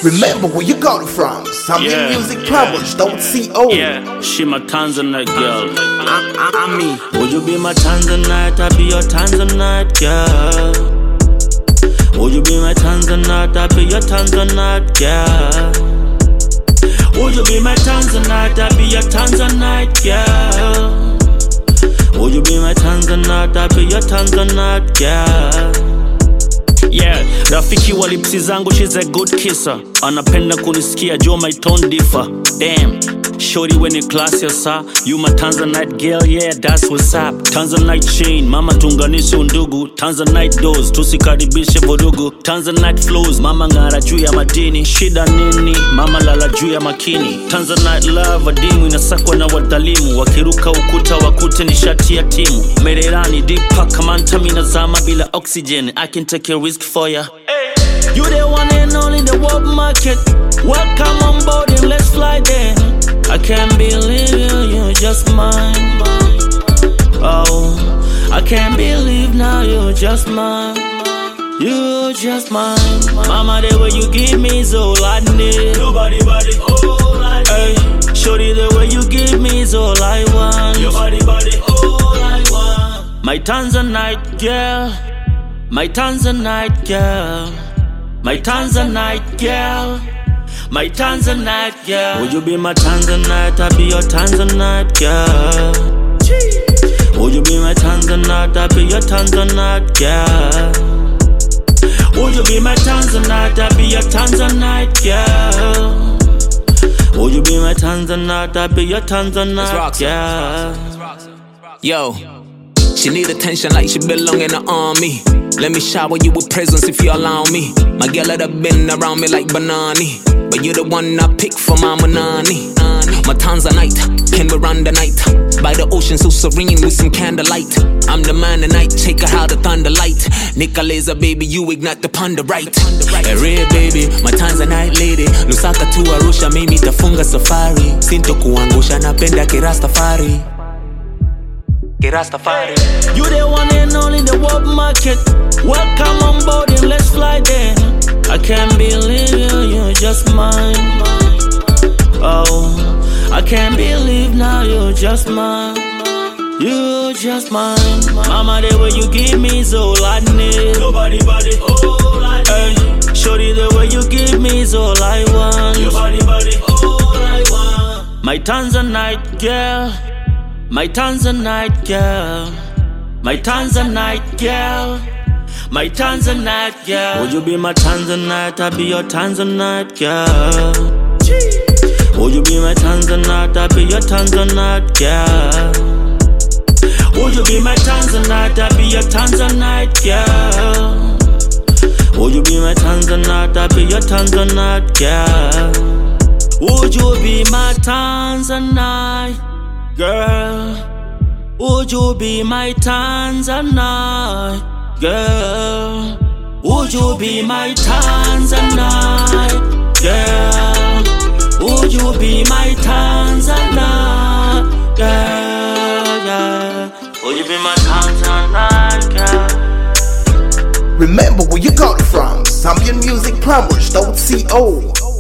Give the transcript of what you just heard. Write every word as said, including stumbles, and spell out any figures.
Remember where you got it from. Zambian Yeah, music yeah. published, don't C O. Yeah, she my Tanzanite girl. I, I, I mean, Would you be my Tanzanite? I'll be your Tanzanite girl. Would you be my Tanzanite? I'll be your Tanzanite girl. Would you be my Tanzanite? I'll be your Tanzanite girl. Would you be my Tanzanite? I'll be your Tanzanite girl. Yeah, rafiki wa lipsi zangu, she's a good kisser. Anapenda kunisikia, Joe my tone differ. Damn, shorty when you class yourself. You my Tanzanite girl, yeah, that's what's up. Tanzanite chain, mama tunganishe undugu. Tanzanite doors, tusikaribishe vurugu. Tanzanite flows, mama ngara juu ya madini. Shida nini, mama lala juu ya makini. Tanzanite love, adimu inasakwa na wadalimu. Wakiruka ukuta wakute ni shati ya timu. Mererani, deep pack, kamanta minazama bila oxygen. I can take a risk for ya. You the one and only in the world market. Welcome on board and let's fly there. I can't believe you, you're just mine. Oh, I can't believe now you're just mine. You're just mine. Mama, the way you give me is all I need. Nobody, body, all I need. Hey, shorty, the way you give me is all I want. Your body, body, all I want. My Tanzanite girl. My Tanzanite girl. My Tanzanite girl. My Tanzanite girl. Would you be my Tanzanite? I'll be your Tanzanite girl. Would you be my Tanzanite? I'll be your Tanzanite girl. Would you be my Tanzanite? I'll be your Tanzanite girl. Would you be my Tanzanite? I'll be your Tanzanite girl. Yo, she need attention like she belong in the army. Let me shower you with presents if you allow me. My girl that have been around me like Banani, but you're the one I pick for my Manani. My Tanzanite, can we run the night by the ocean so serene with some candlelight. I'm the man tonight, take her how the thunder light. Nicoleza baby, you ignite the ponder right. A real baby, my Tanzanite lady. Lusaka tu Arusha, mimi tafunga safari. Sinto kuangusha, napenda kirastafari. Kirastafari. You the one and only in the world market. Welcome on board and let's fly there. I can't believe you, you're just mine. Oh, I can't believe now you're just mine. You're just mine. Mama, the way you give me is all I need. Nobody, body, all I need. Hey, shorty, the way you give me is all I want. Your body, body, all I want. My Tanzanite girl. My Tanzanite girl. My Tanzanite girl. My Tanzanite girl. Would you be my Tanzanite? I'll be your Tanzanite girl. Would you be my Tanzanite? I'll be your Tanzanite girl. Would you be my Tanzanite? I'll be your Tanzanite girl. Would you be my Tanzanite? I'll be your Tanzanite girl. Would you be my Tanzanite girl? Would you be my Tanzanite girl? Would you be my Tanzanite girl? Would you be my Tanzanite girl? Yeah. Would you be my Tanzanite girl? remember where you got it from. Zambian music published, don't C O.